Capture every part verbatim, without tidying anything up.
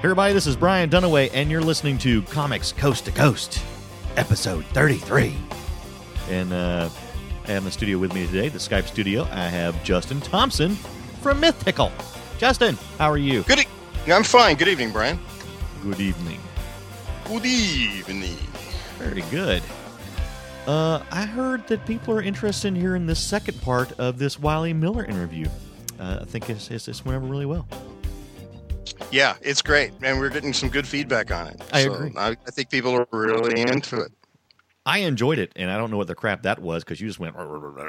everybody, this is Brian Dunaway, and you're listening to Comics Coast to Coast, episode thirty-three. And uh, I have in the studio with me today, the Skype studio, I have Justin Thompson from Mythical. Justin, how are you? Good. E- I'm fine. Good evening, Brian. Good evening. Good evening. Very good. Uh, I heard that people are interested in hearing this second part of this Wiley Miller interview. Uh, I think it's, it's, it's went over really well. Yeah, it's great, and we're getting some good feedback on it. I so agree. I, I think people are really into it. I enjoyed it, and I don't know what the crap that was because you just went.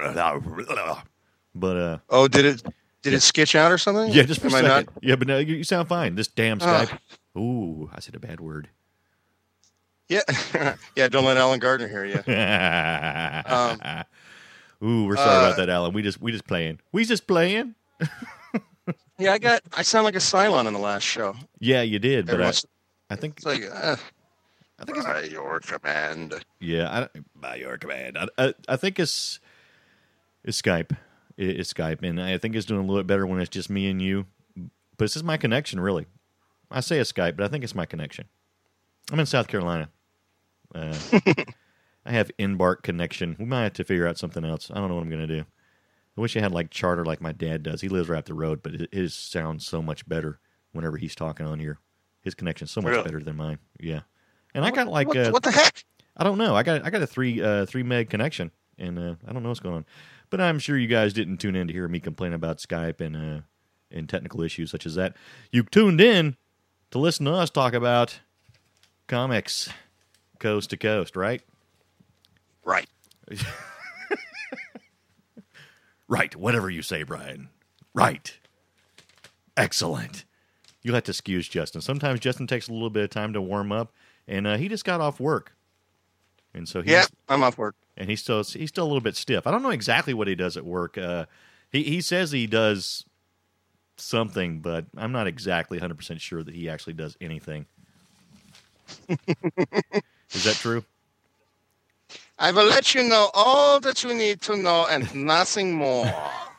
But uh, oh, did it? Did yeah. it sketch out or something? Yeah, just for Am a I second. not? Yeah, but no, you, you sound fine. This damn Skype. Uh, Ooh, I said a bad word. Yeah, yeah. Don't let Alan Gardner hear you. um, Ooh, we're sorry uh, about that, Alan. We just we just playing. We just playing. Yeah, I got. I sound like a Cylon in the last show. Yeah, you did, but I, Everyone's- I think It's like, uh, I think it's by your command. yeah, I, by your command. I, I I think it's it's Skype. It, it's Skype, and I think it's doing a little bit better when it's just me and you. But it's just my connection, really. I say it's Skype, but I think it's my connection. I'm in South Carolina. Uh, I have Embark connection. We might have to figure out something else. I don't know what I'm going to do. I wish I had like charter like my dad does. He lives right up the road, but his sounds so much better whenever he's talking on here. His connection's so much Really? better than mine. Yeah, and I got like what, uh, what the heck? I don't know. I got I got a three uh, three meg connection, and uh, I don't know what's going on. But I'm sure you guys didn't tune in to hear me complain about Skype and uh, and technical issues such as that. You tuned in to listen to us talk about comics coast to coast, right? Right. Right. Whatever you say, Brian. Right. Excellent. You'll have to excuse Justin. Sometimes Justin takes a little bit of time to warm up, and uh, he just got off work, and so he's, Yeah, I'm off work. and he's still he's still a little bit stiff. I don't know exactly what he does at work. Uh, he he says he does something, but I'm not exactly one hundred percent sure that he actually does anything. Is that true? I will let you know all that you need to know and nothing more.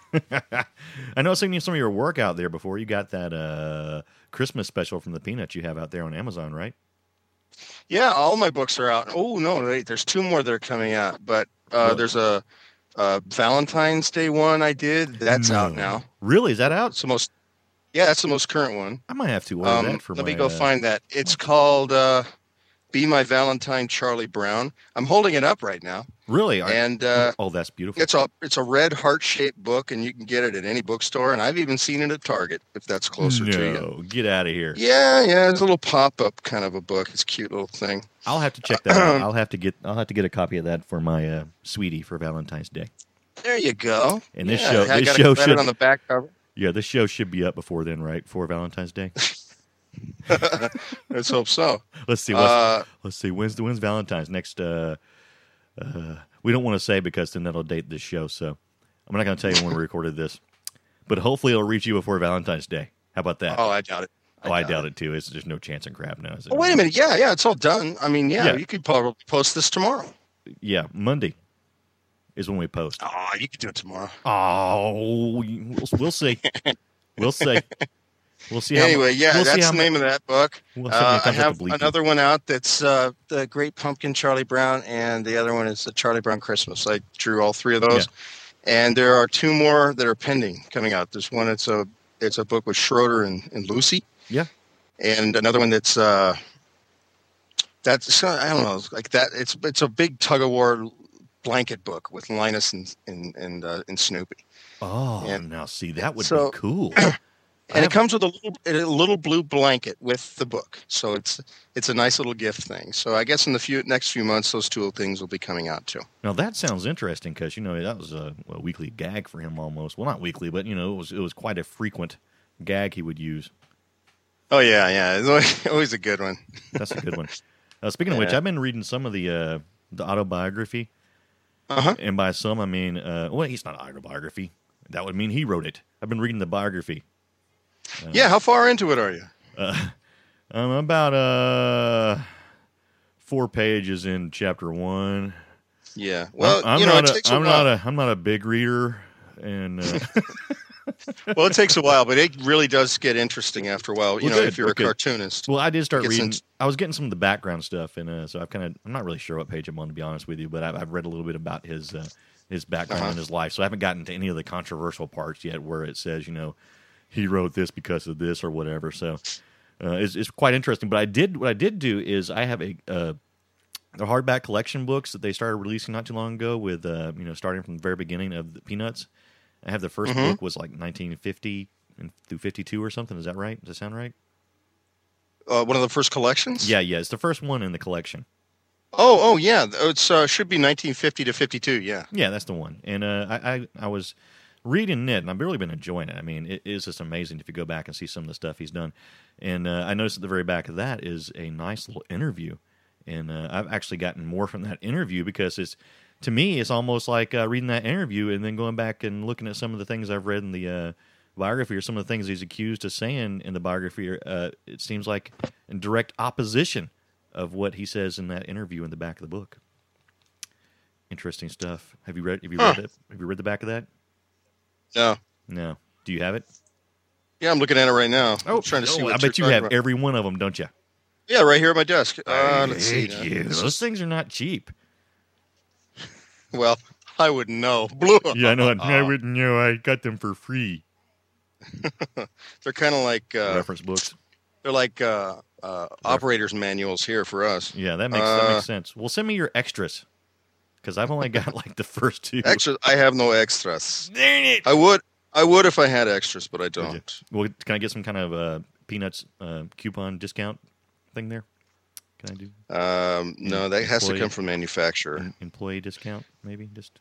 I know I've seen some of your work out there before. You got that uh, Christmas special from the Peanuts you have out there on Amazon, right? Yeah, all my books are out. Oh, no, wait, there's two more that are coming out. But uh, What? there's a, a Valentine's Day one I did. That's No. out now. Really? Is that out? It's the most, yeah, that's the most current one. I might have to order Um, that for let my... me go uh, find that. It's called uh, Be My Valentine, Charlie Brown. I'm holding it up right now. Really? Are- And uh, oh, that's beautiful. it's a it's a red heart-shaped book, and you can get it at any bookstore. And I've even seen it at Target, if that's closer to you. No, get out of here. Yeah, yeah, it's a little pop-up kind of a book. It's a cute little thing. I'll have to check that out. I'll have to get I'll have to get a copy of that for my uh, sweetie for Valentine's Day. There you go. And this Yeah, show- I this got show it should- on the back cover. Yeah, this show should be up before then, right? Before Valentine's Day. Let's hope so. Let's see. What's, Uh, let's see. When's when's Valentine's next? Uh, uh, we don't want to say because then that'll date this show. So I'm not going to tell you when we recorded this, but hopefully it'll reach you before Valentine's Day. How about that? oh, I doubt it. oh, I doubt it too. It's, there's no chance in crap now. Is it? Oh, wait a minute. Yeah, yeah, it's all done. I mean, yeah, Yeah. you could probably post this tomorrow. Yeah, Monday is when we post. Oh, you could do it tomorrow. Oh, we'll, we'll see. We'll see. We'll see. How, Anyway, yeah, we'll see that's how the mu- name of that book. We'll see how Uh, many I times have to bleep you. another one out that's uh, The Great Pumpkin, Charlie Brown, and the other one is The Charlie Brown Christmas. I drew all three of those. And there are two more that are pending coming out. There's one that's a it's a book with Schroeder and, and Lucy. Yeah. And another one that's uh, that's I don't know, like that. It's it's a big tug of war blanket book with Linus and and and, uh, and Snoopy. Oh, And now see that would so- be cool. And I it comes with a little, a little blue blanket with the book, so it's it's a nice little gift thing. So I guess in the few next few months, those two things will be coming out too. Now that sounds interesting because you know that was a, a weekly gag for him almost. Well, not weekly, but you know it was it was quite a frequent gag he would use. Oh yeah, yeah, it's always, always a good one. That's a good one. Uh, speaking of which, Yeah. I've been reading some of the uh, the autobiography, Uh huh. and by some I mean uh, well, it's not autobiography. That would mean he wrote it. I've been reading the biography. Uh, Yeah, how far into it are you? Uh, I'm about uh four pages in chapter one. Yeah. Well, I'm, I'm you know, not it a, takes a I'm while. not a I'm not a big reader, and uh, Well, it takes a while, but it really does get interesting after a while. You Well, know, good, if you're well, a good. cartoonist. Well, I did start It gets reading. in- I was getting some of the background stuff, and uh, so I've kind of. I'm not really sure what page I'm on, to be honest with you, but I've, I've read a little bit about his uh, his background Uh-huh. and his life. So I haven't gotten to any of the controversial parts yet, where it says, you know, he wrote this because of this or whatever. So uh, it's, it's quite interesting. But I did what I did do is I have a. Uh, the hardback collection books that they started releasing not too long ago, with uh, you know, starting from the very beginning of the Peanuts. I have the 1st Mhm. book was like nineteen fifty and through fifty-two or something. Is that right? Does that sound right? Uh, one of the first collections? Yeah, yeah. It's the first one in the collection. Oh, oh, yeah. It's uh, should be nineteen fifty to fifty-two. Yeah. Yeah, that's the one. And uh, I, I I was reading it, and I've really been enjoying it. I mean, it is just amazing if you go back and see some of the stuff he's done. And uh, I noticed at the very back of that is a nice little interview. And uh, I've actually gotten more from that interview because it's, to me, it's almost like uh, reading that interview and then going back and looking at some of the things I've read in the uh, biography, or some of the things he's accused of saying in the biography. Uh, it seems like in direct opposition of what he says in that interview in the back of the book. Interesting stuff. Have you read? Have you Huh. read it? Have you read the back of that? No. No. Do you have it? Yeah, I'm looking at it right now. I'm trying to see oh, what I bet you you're have talking about. every one of them, don't you? Yeah, right here at my desk. Uh, I let's see. hate now. you. This Those is- things are not cheap. Well, I wouldn't know. Yeah, I know. I wouldn't know. I got them for free. They're kind of like uh, Reference books. they're like uh, uh, operators manuals here for us. Yeah, that makes that Uh, makes sense. Well, send me your extras, because I've only got like the first two. Extras. I have no extras. Darn it! I would. I would if I had extras, but I don't. Well, can I get some kind of uh, Peanuts uh, coupon discount thing there? Can I do Um, no, that has to Employee- come from manufacturer. an employee discount? Maybe just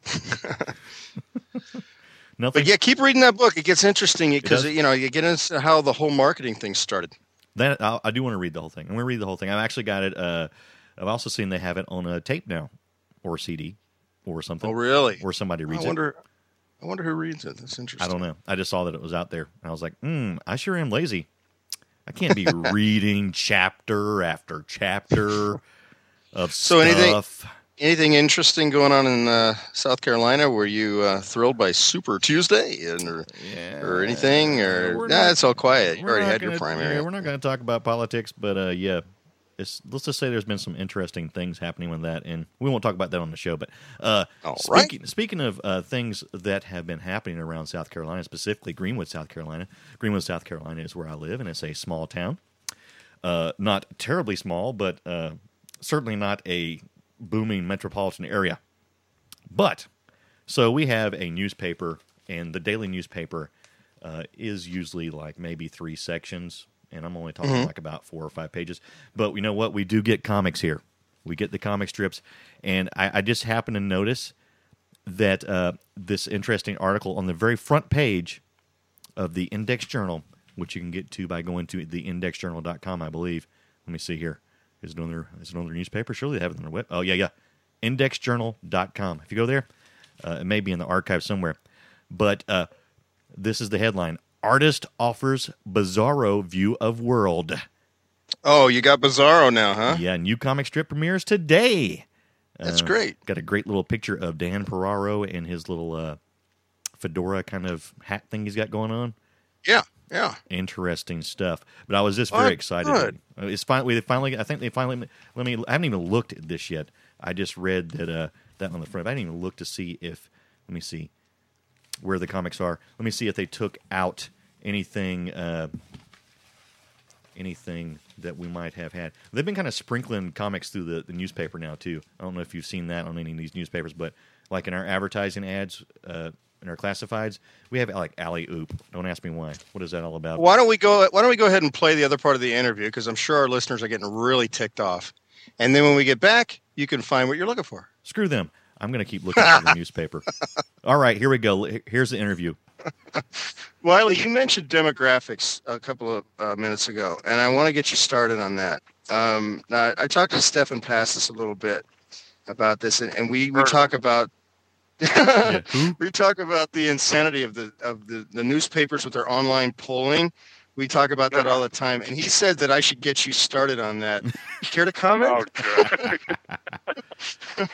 nothing. But yeah, keep reading that book. It gets interesting because does? you know you get into how the whole marketing thing started. That I, I do want to read the whole thing. I'm going to read the whole thing. I've actually got it. Uh, I've also seen they have it on a tape now, or C D, or something. Oh, really? Or somebody reads I wonder. I wonder who reads it. That's it. interesting. I don't know. I just saw that it was out there, and I was like, hmm, I sure am lazy. I can't be reading chapter after chapter of So anything- stuff. Anything interesting going on in uh, South Carolina? Were you uh, thrilled by Super Tuesday and, or, Yeah. or anything? Or We're nah, not- it's all quiet. You We're already not had your gonna- primary. Yeah, we're not going to talk about politics, but uh, yeah, it's, let's just say there's been some interesting things happening with that, and we won't talk about that on the show. But uh, All right. speaking, speaking of uh, things that have been happening around South Carolina, specifically Greenwood, South Carolina. Greenwood, South Carolina is where I live, and it's a small town. Uh, not terribly small, but uh, certainly not a booming metropolitan area. But so we have a newspaper, and the daily newspaper uh, is usually like maybe three sections, and I'm only talking Mhm. like about four or five pages. But you know what? We do get comics here. We get the comic strips, and I, I just happened to notice that uh, this interesting article on the very front page of the Index Journal, which you can get to by going to the index journal dot com, I believe. Let me see here. Is it on their, is it on their newspaper? Surely they have it on their web. Oh, yeah, yeah. index journal dot com. If you go there, uh, it may be in the archive somewhere. But uh, this is the headline. Artist offers bizarro view of world. Oh, you got Bizarro now, huh? Yeah, new comic strip premieres today. That's Uh, great. Got a great little picture of Dan Ferraro and his little uh, fedora kind of hat thing he's got going on. Yeah, yeah. Interesting stuff. But I was just very Oh, excited. good. Uh, It's finally, they finally. I think they finally. Let me. I haven't even looked at this yet. I just read that uh, that on the front. I didn't even look to see if. Let me see where the comics are. Let me see if they took out anything. Uh, anything that we might have had. They've been kind of sprinkling comics through the, the newspaper now too. I don't know if you've seen that on any of these newspapers, but like in our advertising ads, uh, in our classifieds, we have like Alley Oop. Don't ask me why. What is that all about? Why don't we go? Why don't we go ahead and play the other part of the interview? Because I'm sure our listeners are getting really ticked off. And then when we get back, you can find what you're looking for. Screw them. I'm going to keep looking at the newspaper. All right, here we go. Here's the interview. Wiley, you mentioned demographics a couple of uh, minutes ago, and I want to get you started on that. Um, now, I talked to Stefan Passis a little bit about this, and, and we, we talk about Yeah. Who? we talk about the insanity of the of the, the newspapers with their online polling. We talk about that all the time, and he said that I should get you started on that. Care to comment? Oh,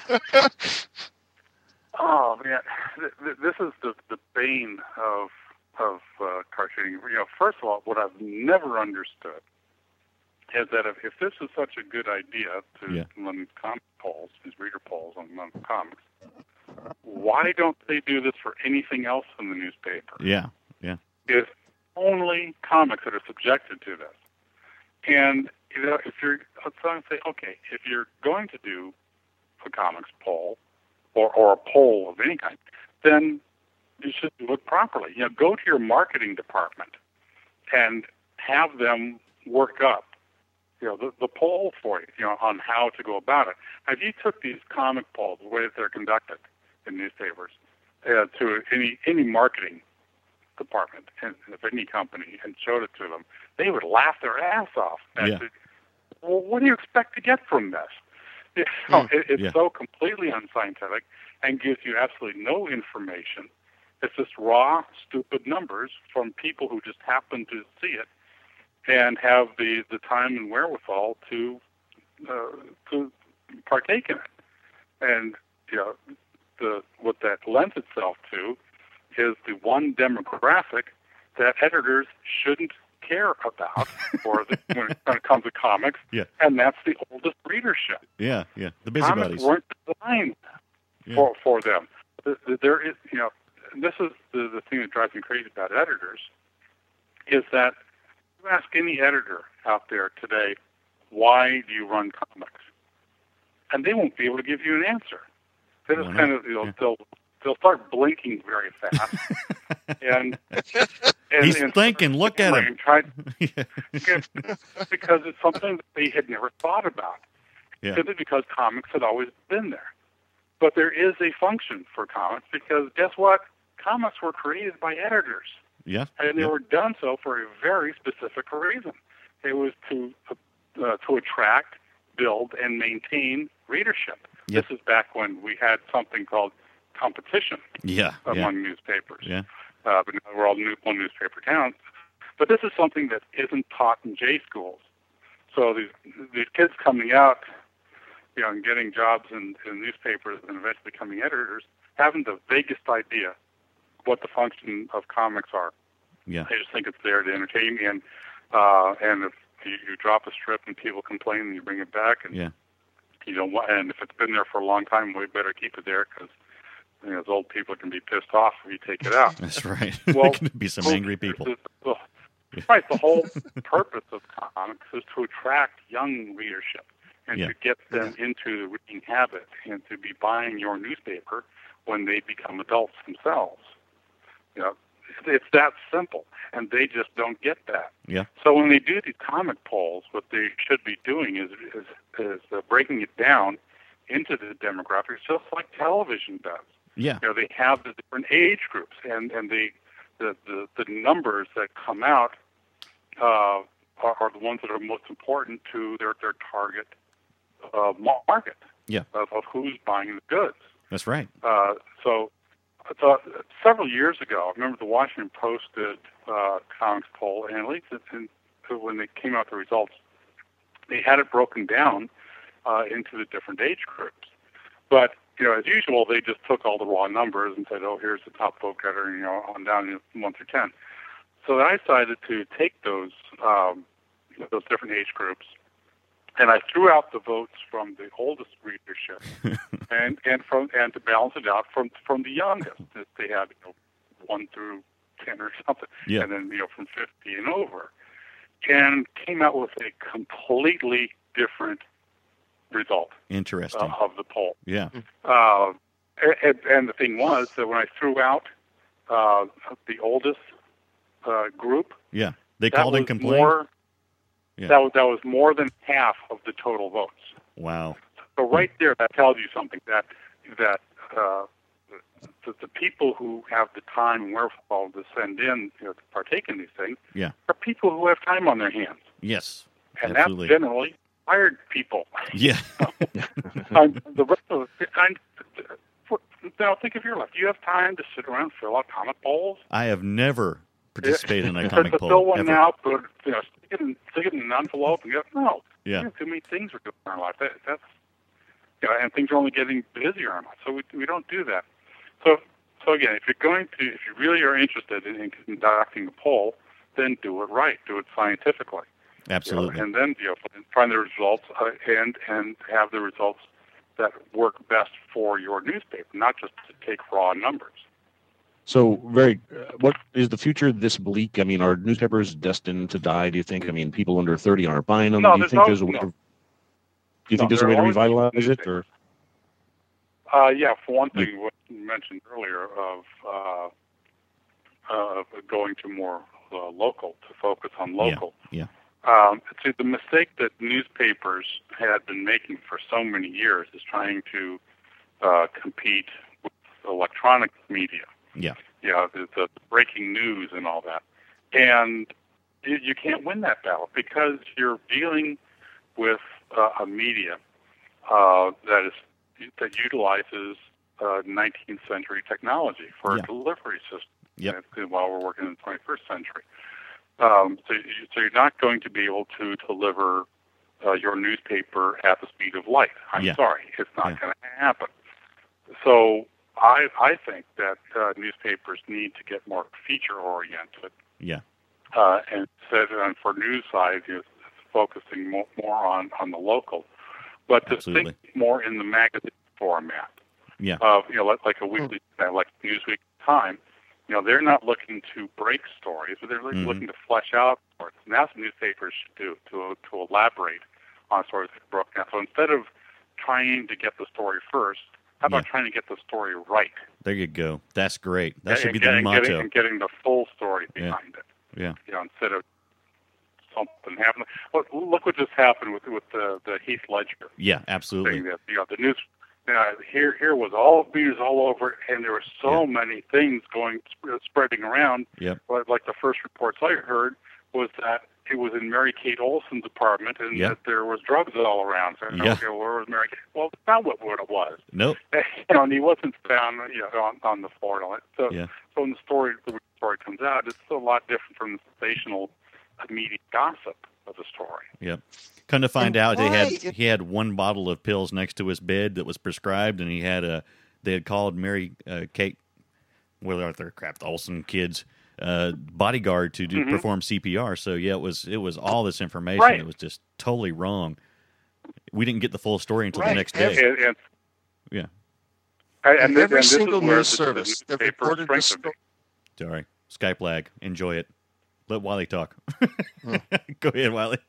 God. Oh, man. Th- th- This is the, the bane of of uh, cartooning. You know, first of all, what I've never understood is that if, if this is such a good idea to yeah. run these comic polls, these reader polls on, on comics, why don't they do this for anything else in the newspaper? Yeah, yeah. It's only comics that are subjected to this. And you know, if you're, let's say, okay, if you're going to do a comics poll or, or a poll of any kind, then you should do it properly. You know, go to your marketing department and have them work up, you know, the, the poll for you, you know, on how to go about it. If you took these comic polls, the way that they're conducted in newspapers, uh, to any any marketing department of any company and showed it to them, they would laugh their ass off. And yeah. say, well, what do you expect to get from this? You know, mm, it, it's yeah. so completely unscientific and gives you absolutely no information. It's just raw, stupid numbers from people who just happen to see it and have the, the time and wherewithal to uh, to partake in it. And you know, the what that lends itself to is the one demographic that editors shouldn't care about for the, when it comes to comics, yeah. and that's the oldest readership. Yeah, yeah, the busybodies. Comics weren't designed yeah. for for them. There is, you know, this is the, the thing that drives me crazy about editors, is that you ask any editor out there today, why do you run comics? And they won't be able to give you an answer. They just kind of, you know, yeah. they'll they'll start blinking very fast. and, and he's and thinking, look at him. Try, because it's something that they had never thought about. Yeah. Simply because comics had always been there. But there is a function for comics because guess what? Comics were created by editors. Yeah. And they yeah. were done so for a very specific reason. It was to uh, to attract, build, and maintain readership. Yep. This is back when we had something called competition yeah, among yeah. newspapers. Yeah. Uh, but now we're all new, one newspaper towns. But this is something that isn't taught in J schools. So these these kids coming out, you know, and getting jobs in, in newspapers and eventually becoming editors, haven't the vaguest idea what the function of comics are. Yeah. They just think it's there to entertain, and uh, and if you, you drop a strip and people complain, and you bring it back, and yeah. you don't want, and if it's been there for a long time, we better keep it there because you know, those old people can be pissed off if you take it out. That's right. Well, there can be some angry people. The, the, the, right. The whole purpose of comics is to attract young readership and yeah. to get them into the reading habit and to be buying your newspaper when they become adults themselves. You know, it's that simple, and they just don't get that. Yeah. So when they do these comic polls, what they should be doing is is, is uh, breaking it down into the demographics, just like television does. Yeah. You know, they have the different age groups, and and the the the, the numbers that come out uh, are, are the ones that are most important to their their target uh, market. Yeah. Of, of who's buying the goods. That's right. Uh, so. So, several years ago, I remember the Washington Post did uh, comics poll, and at least in, when they came out the results, they had it broken down uh, into the different age groups. But you know, as usual, they just took all the raw numbers and said, "Oh, here's the top vote getter," you know, on down you know, one through ten. So I decided to take those um, those different age groups, and I threw out the votes from the oldest readership, and and from and to balance it out from from the youngest. That they had you know, one through ten or something, yeah. and then you know from fifty and over, and came out with a completely different result. Interesting. Uh, of the poll. Yeah. Uh, and, and the thing was that when I threw out uh, the oldest uh, group, yeah, they called and complained. More, Yeah. That was, that was more than half of the total votes. Wow. So right there, that tells you something, that that uh, the, the people who have the time and wherewithal to send in, you know, to partake in these things, yeah. are people who have time on their hands. Yes, and absolutely. that's generally hired people. Yeah. I'm, the rest of it, I'm, now think of your life. Do you have time to sit around and fill out comic polls? I have never participated in a to, comic to poll. fill one ever. out, but you know, stick it in, stick it in an envelope, and go. No, yeah, we have too many things we're doing in our life. That, that's you know, and things are only getting busier in our life, so we we don't do that. So so again, if you're going to, if you really are interested in, in conducting a poll, then do it right, do it scientifically. Absolutely. You know, and then you know, find the results uh, and and have the results that work best for your newspaper, not just to take raw numbers. So, very, uh, what is the future this bleak? I mean, are newspapers destined to die? Do you think? I mean, people under thirty aren't buying them. No, do you there's think no, there's a way? no. To, do you No, think there's a there way to always revitalize been it, or? Uh, yeah, for one thing, what you mentioned earlier of uh, uh, going to more uh, local, to focus on local. Yeah. Um, see, the mistake that newspapers had been making for so many years is trying to uh, compete with electronic media. Yeah. Yeah, the, the breaking news and all that. And you, you can't win that battle because you're dealing with uh, a media uh, that is that utilizes uh, nineteenth century technology for Yeah. a delivery system. Yep. And while we're working in the twenty-first century. Um, so, you, so you're not going to be able to deliver uh, your newspaper at the speed of light. I'm Yeah. sorry, it's not Yeah. going to happen. So I I think that uh, newspapers need to get more feature oriented. Yeah. Uh, and instead, and for news side, you know, focusing more, more on, on the local, but to Absolutely. think more in the magazine format. Yeah. Of you know, like, like a weekly, uh, like Newsweek, Time. You know, they're not looking to break stories, but they're really Mhm. looking to flesh out stories. And that's what newspapers should do, to to elaborate on stories that are broken down. So instead of trying to get the story first, how about Yeah. trying to get the story right? There you go. That's great. That and, should be and the new getting, motto. Getting, and getting the full story Yeah. behind it. Yeah. You know, instead of something happening. Look, look what just happened with with the, the Heath Ledger Yeah. thing. Absolutely. That you know, the news. You know, here, here was all news all over, it, and there were so Yeah. many things going sp- spreading around. Yep. But like the first reports I heard was that it was in Mary Kate Olsen's apartment, and Yeah. that there was drugs all around. So, Yeah. okay, well, where was Mary Kate? Well, that's not what, what it was. Nope. You know, and he wasn't found, you know, on, on the floor and all that. So, Yeah. so when the story the story comes out, it's a lot different from the sensational, immediate gossip of the story. Yep. Come to find And out, they had why- he had one bottle of pills next to his bed that was prescribed, and he had a. They had called Mary uh, Kate, well, Arthur crap, the Olsen kids, uh, bodyguard to do Mhm. perform C P R. So yeah, it was it was all this information. Right. It was just totally wrong. We didn't get the full story until Right. the next Every- day. And, and, Yeah. and, And this- every and this is single where news the- service the that newspaper reported the strengthened sto- Sorry, Skype lag. Enjoy it. Let Wiley talk. Go ahead, Wiley.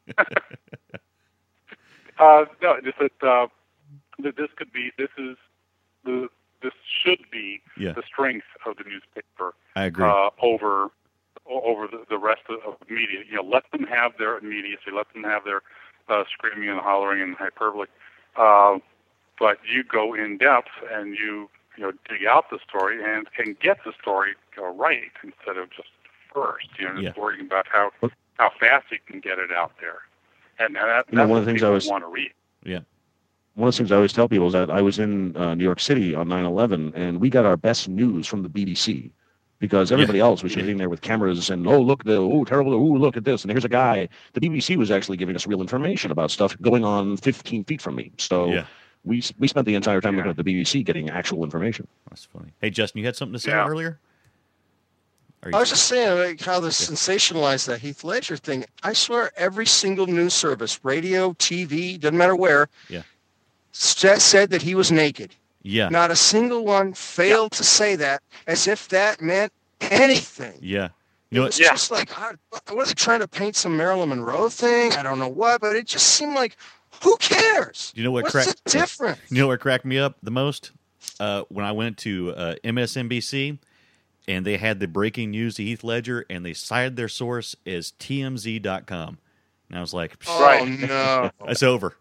Uh, no, just that uh, that this could be, this is, the this should be Yeah. the strength of the newspaper I agree. uh, over over the, the rest of, of the media. You know, let them have their immediacy, let them have their uh, screaming and hollering and hyperbole, uh, but you go in depth and you you know dig out the story and and get the story uh, right instead of just first. You know, just Yeah. worrying about how how fast you can get it out there. And that, You know, that's one what of the things I people was- want to read. yeah. One of the things I always tell people is that I was in uh, New York City on nine eleven, and we got our best news from the B B C because everybody else was sitting there with cameras and, oh, look, the, oh, terrible, oh, look at this, and here's a guy. The B B C was actually giving us real information about stuff going on fifteen feet from me. So Yeah. we we spent the entire time Yeah. looking at the B B C getting actual information. That's funny. Hey, Justin, you had something to say Yeah. earlier? Are you- I was just saying like, how they sensationalized that Heath Ledger thing. I swear every single news service, radio, T V, doesn't matter where, Yeah. sa- said that he was naked. yeah. Not a single one failed to say that as if that meant anything. Yeah. It You know was what? Yeah. just like, I, was it trying to paint some Marilyn Monroe thing? I don't know what, but it just seemed like, who cares? You know what What's cracked- the difference? You know what cracked me up the most? Uh, when I went to uh, M S N B C and they had the breaking news to Heath Ledger and they cited their source as T M Z dot com. And I was like, Oh, Right. no. that's over.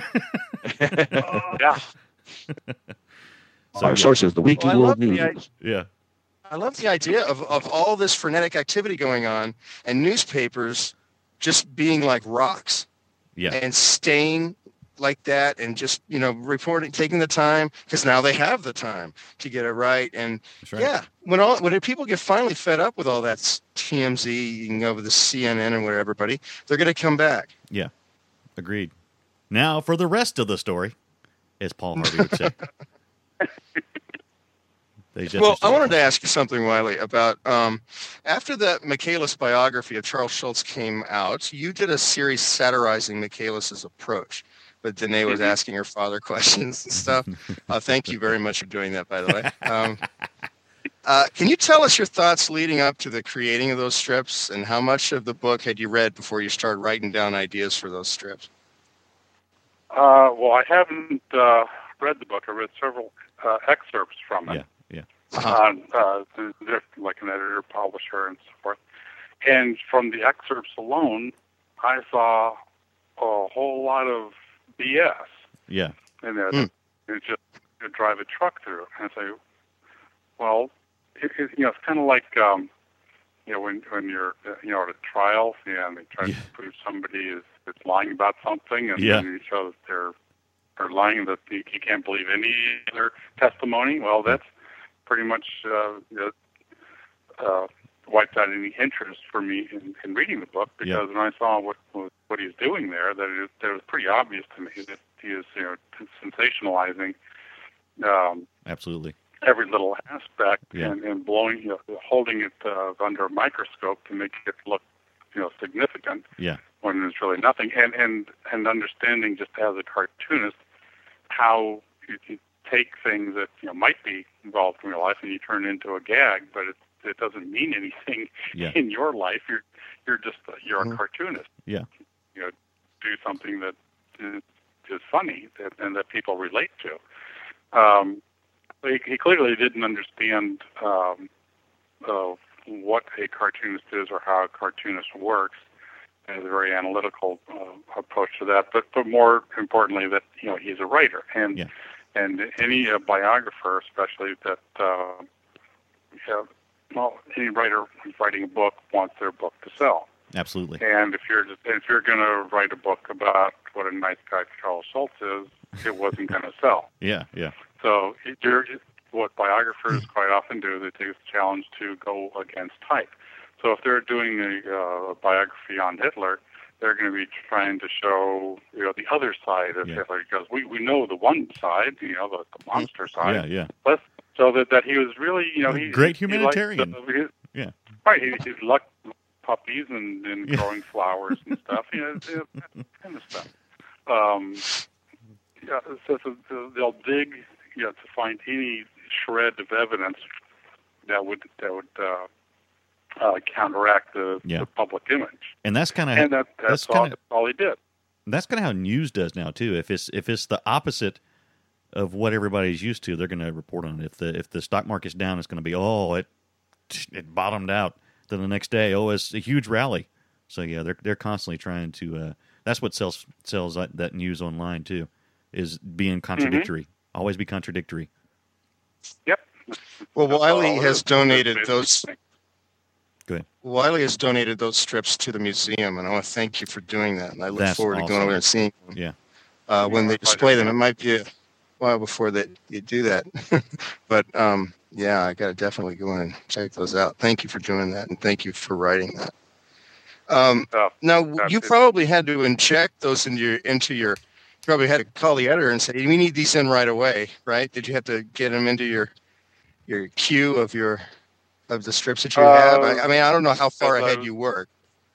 Yeah. So, our yeah. source is the Weekly Well, I World love the News. idea- Yeah. I love the idea of, of all this frenetic activity going on and newspapers just being like rocks Yeah. and staying like that and just, you know, reporting, taking the time because now they have the time to get it right. And That's right. yeah, when all when people get finally fed up with all that T M Z, you can go over the C N N and whatever, everybody, they're going to come back. Yeah. Agreed. Now for the rest of the story, as Paul Harvey would say. They definitely Well, I stood wanted to out. ask you something, Wiley, about um, after that Michaelis biography of Charles Schultz came out, you did a series satirizing Michaelis's approach. But Danae was asking her father questions and stuff. Uh, thank you very much for doing that, by the way. Um, uh, can you tell us your thoughts leading up to the creating of those strips, and how much of the book had you read before you started writing down ideas for those strips? Uh, well, I haven't uh, read the book. I read several uh, excerpts from it. Yeah, yeah. Uh-huh. On uh, they're like an editor, publisher, and so forth. And from the excerpts alone, I saw a whole lot of B S Yeah. in there. Hmm. It just you drive a truck through, and I say, well, it, it, you know, it's kind of like um, you know when when you're uh, you know at a trial and they try Yeah. to prove somebody is, is lying about something, and Yeah. then you show that they're are lying, that you, you can't believe any other testimony. Well, that's pretty much uh, you know, uh, wiped out any interest for me in, in reading the book, because when I saw what what he's doing there, that it, that it was pretty obvious to me that he is you know sensationalizing um, Absolutely. every little aspect Yeah. and, and blowing, you know, holding it uh, under a microscope to make it look you know significant Yeah. when there's really nothing, and and and understanding just as a cartoonist how you, you take things that you know might be involved in real life and you turn it into a gag, but it it doesn't mean anything Yeah. in your life. You're you're just a, you're Mhm. a cartoonist. Yeah. You know, do something that is, is funny that, and that people relate to. Um, he, he clearly didn't understand um, uh, what a cartoonist is or how a cartoonist works. He has a very analytical uh, approach to that, but but more importantly, that you know he's a writer, and Yeah. and any uh, biographer, especially that uh, yeah, well, any writer who's writing a book wants their book to sell. Absolutely. And if you're if you're going to write a book about what a nice guy Charles Schultz is, it wasn't going to sell. Yeah. Yeah. So it, you're, what biographers quite often do, they take the challenge to go against type. So if they're doing a, uh, a biography on Hitler, they're going to be trying to show you know the other side of Yeah. Hitler, because we, we know the one side, you know, the, the monster Yeah. side. Yeah. Let's, so that, that he was really, you know, he Great he liked humanitarian. the- his- Yeah. Right, he, he liked puppies and, and Yeah. growing flowers and stuff, you know, that kind of stuff. Um, yeah, so, so they'll dig, you know, to find any shred of evidence that would that would uh, uh, counteract the, Yeah. the public image, And that's kind of and that, that's, that's all, kinda- that's all he did. that's kind of how news does now too. If it's if it's the opposite of what everybody's used to, they're going to report on it. If the if the stock market's down, it's going to be oh it it bottomed out. Then the next day, oh it's a huge rally. So yeah, they're they're constantly trying to. Uh, that's what sells sells that, that news online too, is being contradictory. Always be contradictory. Yep. Well, That's Wiley all it has is. donated That's those. basically- Go ahead. Wiley has donated those strips to the museum, and I want to thank you for doing that. And I look That's forward to awesome. going over and seeing them. Yeah. Uh, when Yeah, they if I display didn't them. It know. might be a while before that you do that, but um, yeah, I got to definitely go in and check those out. Thank you for doing that, and thank you for writing that. Um, Uh, now that's you it. probably had to inject those into your into your. You probably had to call the editor and say, "We need these in right away," right? Did you have to get them into your your queue of your of the strips that you Uh, have? I, I mean, I don't know how far as I ahead was- you work.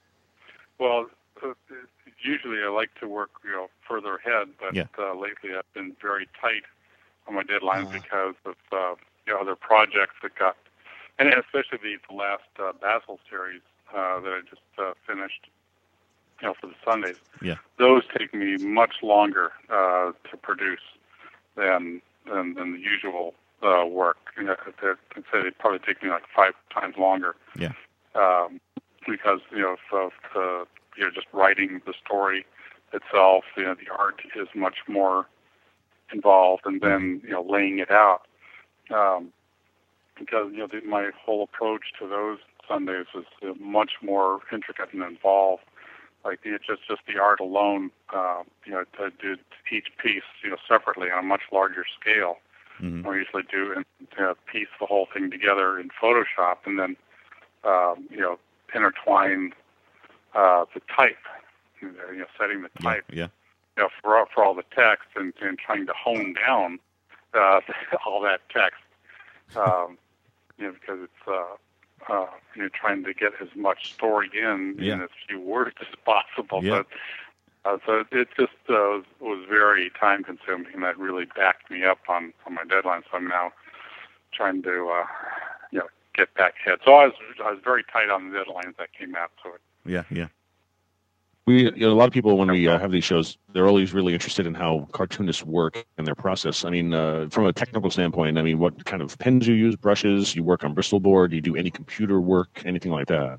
Well, uh, usually I like to work, you know, further ahead, but Yeah. uh, lately I've been very tight on my deadlines Uh. because of uh, you know other projects that got, and especially the, the last uh, Basil series uh, that I just uh, finished, you know, for the Sundays. Yeah. Those take me much longer uh, to produce than than, than the usual uh, work. You know, they're- I'd say they probably take me like five times longer. Yeah. Um, because you know, of the you know, just writing the story itself, you know, the art is much more involved, and then you know, laying it out. Um, because you know, the, my whole approach to those Sundays was uh, much more intricate and involved. Like it's just just the art alone, uh, you know, to do each piece, you know, separately on a much larger scale. Mhm. I usually do and uh, piece the whole thing together in Photoshop, and then um, you know, intertwine uh, the type, you know, setting the Yeah. type, Yeah. you know, for for all the text, and, and trying to hone down uh, all that text. um, you know, because it's uh, uh, you're trying to get as much story in Yeah. in as few words as possible. Yeah. So, uh, so it just uh, was, was very time consuming, and that really backed me up on, on my deadline. So I'm now trying to uh, you know get back ahead. So I was I was very tight on the deadlines that came out to it. Yeah, yeah. We, you know, a lot of people when we uh, have these shows, they're always really interested in how cartoonists work and their process. I mean, uh, from a technical standpoint, I mean, what kind of pens you use, brushes, you work on Bristol board, you do any computer work, anything like that?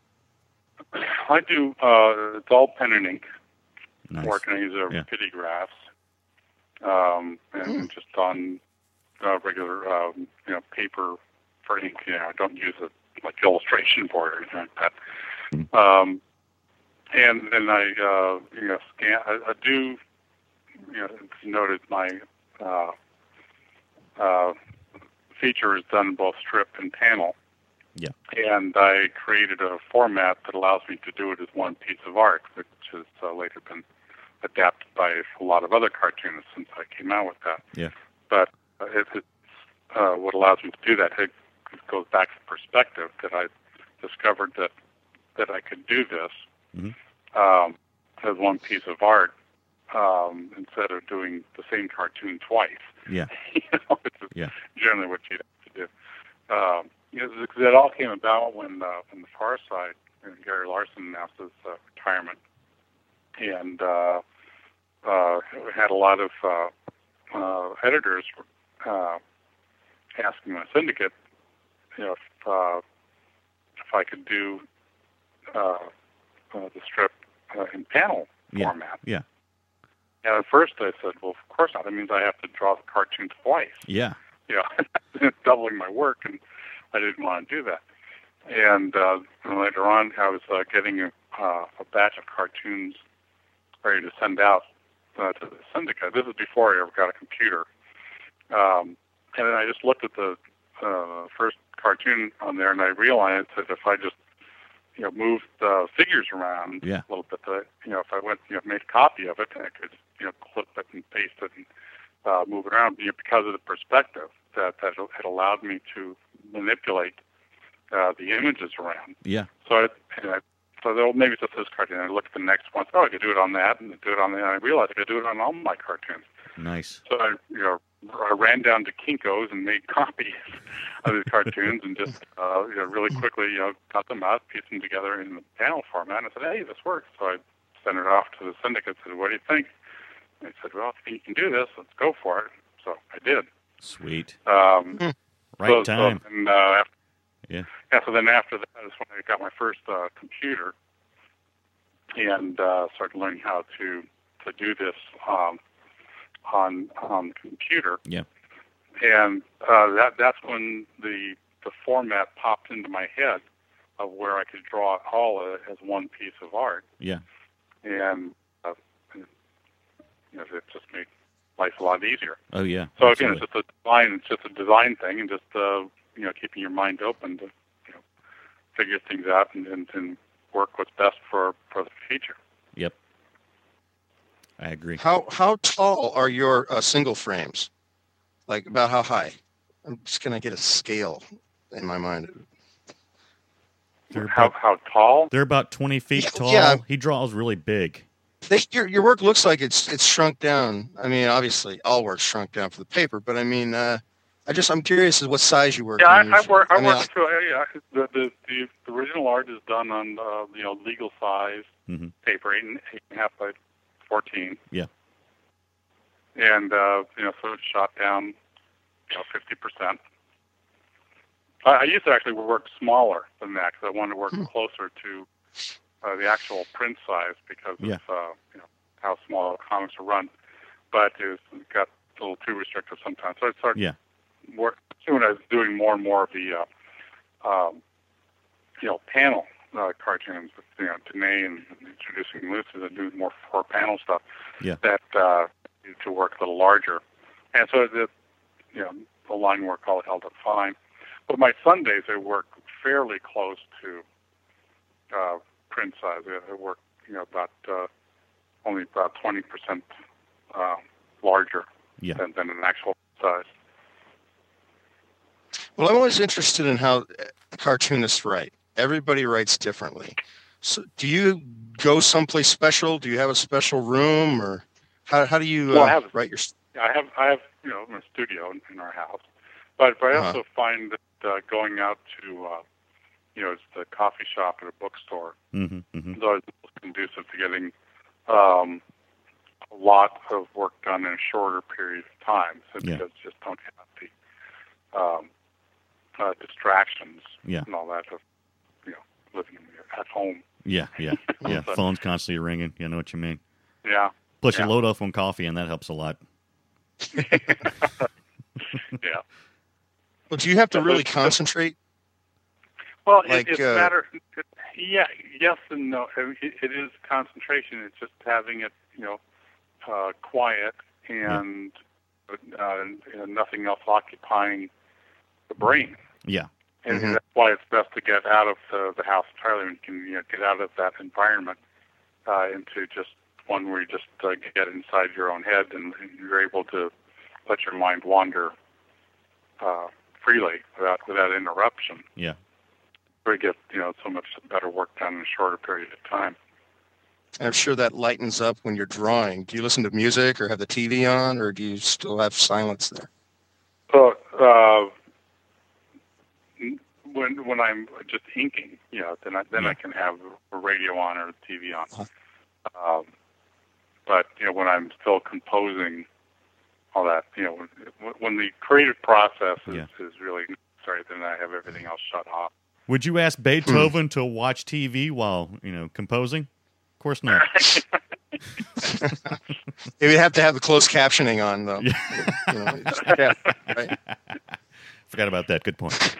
I do. Uh, it's all pen and ink. Nice. Working, I use a Yeah. pity graphs, um, and just on uh, regular, um, you know, paper for ink. You know, I don't use it like illustration board or anything like that. Mm. Um, and then I, uh, you know, scan. I, I do. You know, it's noted my uh, uh, feature is done both strip and panel. Yeah. And I created a format that allows me to do it as one piece of art, which has uh, later been adapted by a lot of other cartoonists since I came out with that. Yeah. But uh, it, it's uh, what allows me to do that. It goes back to perspective that I discovered that that I could do this Mm-hmm. um, as one piece of art um, instead of doing the same cartoon twice. Yeah. you know, which is Yeah. generally what you have to do. Um, you know, because it all came about when, uh, when the Far Side, you know, Gary Larson announced his uh, retirement, and uh, uh, had a lot of uh, uh, editors uh, asking the syndicate, you know, if, uh, if I could do uh, uh, the strip uh, in panel Yeah. format. Yeah. And at first I said, well, of course not. That means I have to draw the cartoon twice. Yeah. You know, doubling my work, and I didn't want to do that. And, uh, and later on, I was uh, getting a, uh, a batch of cartoons ready to send out uh, to the syndicate. This is before I ever got a computer. Um, and then I just looked at the uh, first cartoon on there, and I realized that if I just you know moved the figures around Yeah. a little bit, that you know if I went you know made a copy of it, I could you know clip it and paste it and uh, move it around. You know, because of the perspective that that it allowed me to manipulate uh, the images around. Yeah. So I, and I so well, maybe it's just this cartoon. I looked at the next one. Oh, I could do it on that, and do it on the. And I realized I could do it on all my cartoons. Nice. So I, you know, I ran down to Kinko's and made copies of the cartoons, and just, uh, you know, really quickly, you know, cut them out, pieced them together in the panel format. And I said, "Hey, this works." So I sent it off to the syndicate. Said, "What do you think?" And they said, "Well, if you can do this, let's go for it." So I did. Sweet. Um, Right so, time. So, and, uh, after, Yeah. yeah. So then after that is when I got my first uh, computer, and uh, started learning how to to do this um, on on the computer. Yeah. And uh, that that's when the the format popped into my head of where I could draw it all as one piece of art. Yeah. And uh, you know, it just made life a lot easier. Oh yeah. So Absolutely. again, it's just a design. It's just a design thing, and just uh, you know, keeping your mind open to you know, figure things out and, and, and work what's best for, for the feature. Yep. I agree. How how tall are your uh, single frames? Like about how high? I'm just gonna get a scale in my mind. They're How about, how tall? they're about twenty feet Yeah, tall. yeah. He draws really big. They, your your work looks like it's it's shrunk down. I mean, obviously, all work's shrunk down for the paper, but I mean, uh, I just I'm curious as what size you work. Yeah, I, in. I work. I, mean, work too. Yeah, the, the the the original art is done on uh, you know legal size Mm-hmm. paper, eight and, eight and a half by fourteen. Yeah. And uh, you know, so it's shot down, you know, fifty percent. I, I used to actually work smaller than that because I wanted to work Hmm. closer to uh, the actual print size because Yeah. of uh, you know how small comics are run. But it, was, it got a little too restrictive sometimes. So I started Yeah. work soon. I was doing more and more of the uh, um, you know panel uh, cartoons with you know Danae and introducing Lucis and doing more four panel stuff. Yeah. That uh, needed to work a little larger, and so the you know the line work all held up fine. But my Sundays I work fairly close to uh, print size. I work you know about uh, only about twenty percent uh, larger Yeah. than, than an actual size. Well, I'm always interested in how cartoonists write. Everybody writes differently. So, do you go someplace special? Do you have a special room, or how how do you Well, uh, I have, write your? I have, I have, you know, a studio in, in our house, but but I Uh-huh. also find that uh, going out to, uh, you know, it's the coffee shop at a bookstore Mm-hmm, mm-hmm. is always conducive to getting um, a lot of work done in a shorter period of time, so Yeah. because you just don't have the um, uh, distractions Yeah. and all that of, you know, living at home. Yeah, yeah, yeah. So- Phone's constantly ringing. You know what you mean. Yeah, Plus, you Yeah. load off on coffee, and that helps a lot. yeah. Well, do you have to Yeah, really but- concentrate? Well, Like, it, it's uh, a matter. It, yeah, yes and no. I mean, It, it is concentration. It's just having it, you know, uh, quiet and uh, and nothing else occupying the brain. Yeah, And Mhm. that's why it's best to get out of the, the house entirely, and you can, you know, get out of that environment uh, into just one where you just uh, get inside your own head, and, and you're able to let your mind wander uh, freely without without interruption. yeah. Where you get, you know, so much better work done in a shorter period of time. I'm sure that lightens up when you're drawing. Do you listen to music or have the T V on, or do you still have silence there? So uh, when when I'm just inking, you know, then I, then Yeah. I can have a radio on or the T V on. Uh-huh. Um, but you know, when I'm still composing, all that, you know, when, when the creative process is, Yeah. is really necessary, then I have everything else shut off. Would you ask Beethoven to watch T V while, you know, composing? Of course not. You would have to have the closed captioning on, though. Yeah. You know, it's- yeah, right? Forgot about that. Good point.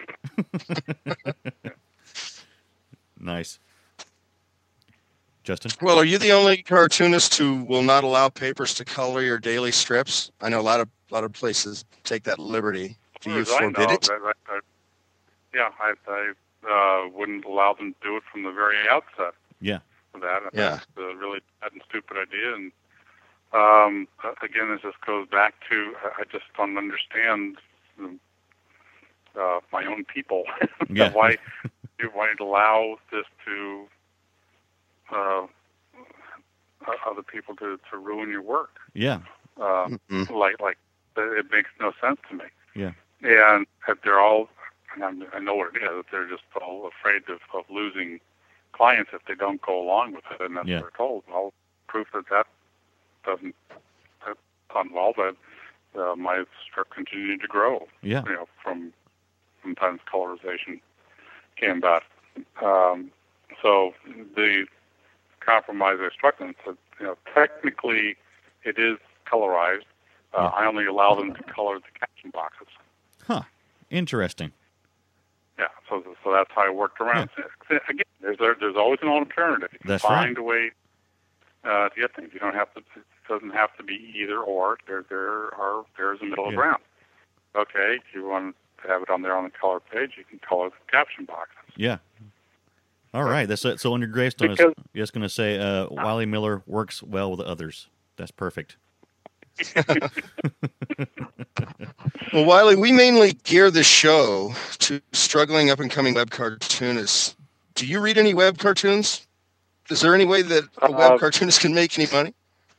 Nice. Justin? Well, are you the only cartoonist who will not allow papers to color your daily strips? I know a lot of a lot of places take that liberty. Do you As far as I forbid know, it? that- I- I- yeah, I, I uh, wouldn't allow them to do it from the very outset. Yeah. For that, Yeah. that's a really bad and stupid idea. And um, uh, again, this just goes back to I I just don't understand uh, my own people. Yeah. why why allow this to uh, other people to, to ruin your work? Yeah. Uh, Mhm. like like it makes no sense to me. Yeah. And that they're all, and I'm, I know what it is. That they're just all afraid of, of losing clients if they don't go along with it, and that's Yeah. what they're told. Well, proof that that doesn't that involve that uh, my strip continued to grow. Yeah. You know, from sometimes colorization came about. Um, so the compromise I struck them said, you know, technically it is colorized. Uh, Yeah. I only allow them to color the caption boxes. Huh. Interesting. Yeah, so so that's how I worked around. it. Again, there's there, there's always an alternative. You can That's find right. a way uh, to get things. You don't have to. It doesn't have to be either or. There there are there's a middle Yeah. ground. Okay, if you want to have it on there on the color page, you can color the caption boxes. Yeah. All right. That's it. So on your gravestone, is Because- just going to say uh, Wiley Miller works well with others. That's perfect. Well, Wiley, we mainly gear the show to struggling up-and-coming web cartoonists. Do you read any web cartoons? Is there any way that a web Uh, cartoonist can make any money?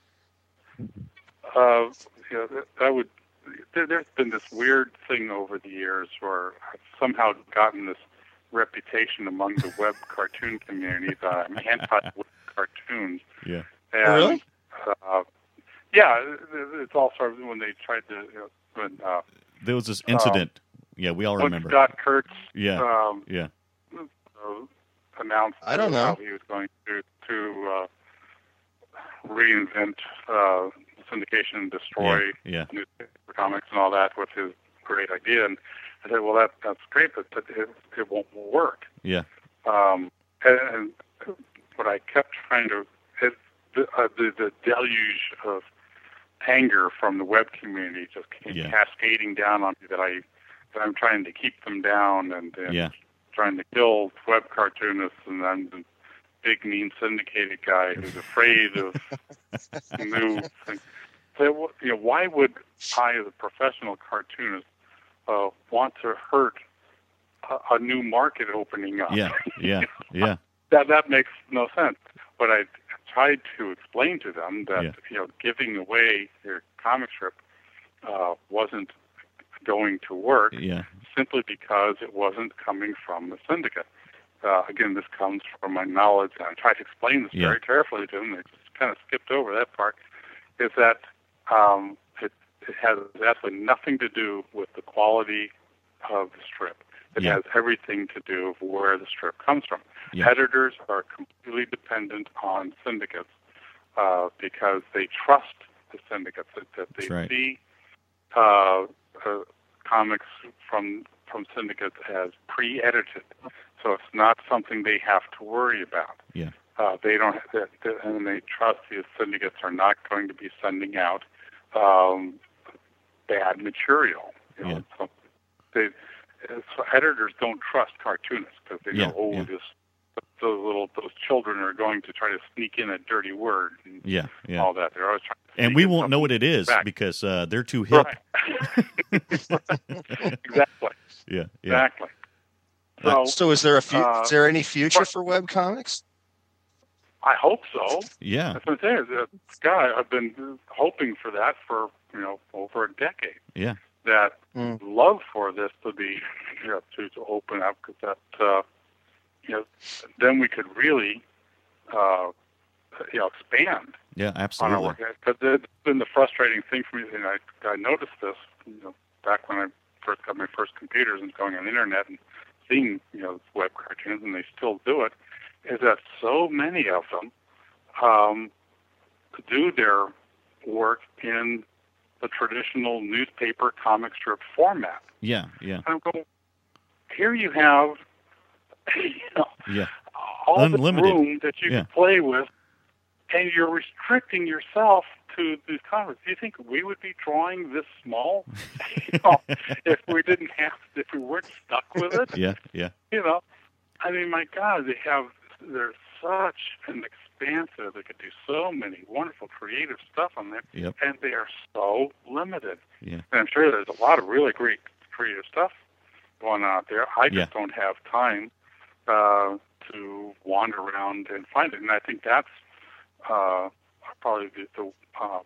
Uh, you know, that, that would. There, there's been this weird thing over the years where I've somehow gotten this reputation among the web cartoon community that I'm anti-web cartoons. Yeah. And, Oh, really? Uh, yeah, it- it's all sort of when they tried to, you know, when, uh, There was this incident. yeah, we all when remember. Scott Kurtz Yeah. um, Yeah. uh, announced I don't know. how he was going to to uh, reinvent uh, syndication and destroy Yeah. newspaper comics and all that with his great idea. And I said, well, that that's great, but, but it, it won't work. Yeah. Um, and, and what I kept trying to, it, the, uh, the the deluge of anger from the web community just came Yeah. cascading down on me that I that I'm trying to keep them down and, and Yeah. trying to kill web cartoonists, and I'm the big mean syndicated guy who's afraid of new things. So, you know, why would I, as a professional cartoonist, uh, want to hurt a, a new market opening up. Yeah, yeah, yeah. that that makes no sense. But I tried to explain to them that Yeah. you know giving away their comic strip uh, wasn't going to work Yeah. simply because it wasn't coming from the syndicate. Uh, again, this comes from my knowledge, and I tried to explain this Yeah. very carefully to them. They just kind of skipped over that part. Is that um, it, it has absolutely nothing to do with the quality of the strip. It Yeah. has everything to do with where the strip comes from. Yeah. Editors are completely dependent on syndicates uh, because they trust the syndicates, that, that they That's right. see uh, uh, comics from from syndicates as pre-edited, so it's not something they have to worry about. Yeah. Uh, they don't, have, and they trust these syndicates are not going to be sending out um, bad material. You know, Yeah. so they, so editors don't trust cartoonists because they know, Yeah, oh, yeah. this those little those children are going to try to sneak in a dirty word and Yeah, yeah. all that. They're always trying to And sneak we in won't know what something it is back. because uh, they're too hip. Right. exactly. Yeah, yeah. Exactly. So So is there a fu- uh, is there any future but- for webcomics? I hope so. Yeah, That's what I'm saying. Uh, God, I've been hoping for that for you know over a decade. yeah, That Mm. love for this to be you know, to to open up because that uh, you know then we could really uh, you know expand yeah, on our absolutely. work. Because it's been the frustrating thing for me, and I I noticed this you know back when I first got my first computers and going on the internet and seeing you know web cartoons, and they still do it. Is that so many of them um, do their work in the traditional newspaper comic strip format? Yeah, yeah, And I'm going, here you have, you know, yeah, all Unlimited. the room that you Yeah. can play with, and you're restricting yourself to these comics. Do you think we would be drawing this small you know, if we didn't have, if we weren't stuck with it? yeah, yeah, You know, I mean, my God, they have, they're such an expansive, they could do so many wonderful creative stuff on there, Yep. and they are so limited. yeah, And I'm sure there's a lot of really great creative stuff going on out there. I just Yeah. don't have time uh, to wander around and find it. And I think that's uh, probably the, the, um,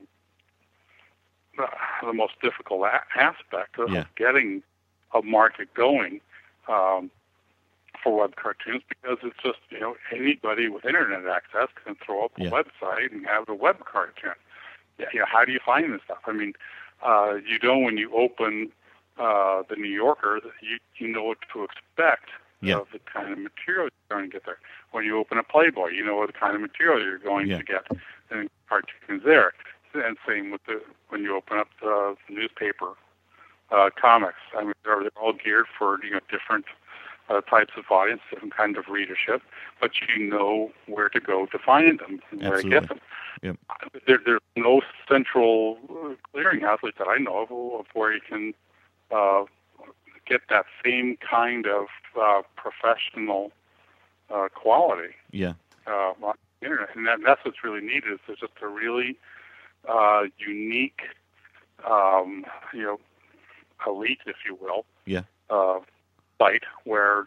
the, the most difficult a- aspect of Yeah. getting a market going um, for web cartoons, because it's just, you know, anybody with internet access can throw up a Yeah. website and have a web cartoon. Yeah, you know, how do you find this stuff? I mean, uh, you know, when you open uh, the New Yorker, you you know what to expect Yeah. of the kind of material you're going to get there. When you open a Playboy, you know what the kind of material you're going Yeah. to get, and cartoons there. And same with the when you open up the newspaper uh, comics. I mean, they're, they're all geared for you know different uh, types of audience, different kind of readership, but you know where to go to find them and where to Absolutely. get them. Yep. There, there's no central uh, clearinghouse, at least that I know of, of where you can uh, get that same kind of uh, professional uh, quality yeah, uh, on the internet. And that, that's what's really needed. Is there's just a really uh, unique, um, you know, elite, if you will, yeah, uh, site where